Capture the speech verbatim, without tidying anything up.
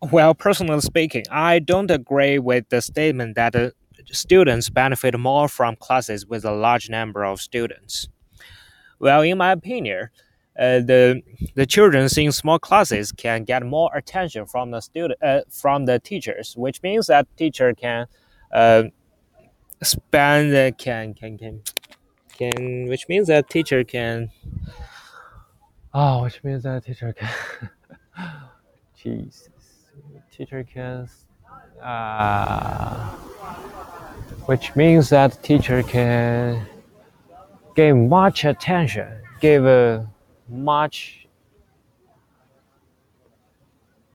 Well, personally speaking, I don't agree with the statement that uh, students benefit more from classes with a large number of students. Well, in my opinion, uh, the the children in small classes can get more attention from the student uh, from the teachers, which means that teacher can uh, spend uh, can can can can which means that teacher can oh which means that teacher can Jesus teacher can uh, which means that teacher can give much attention, give uh, much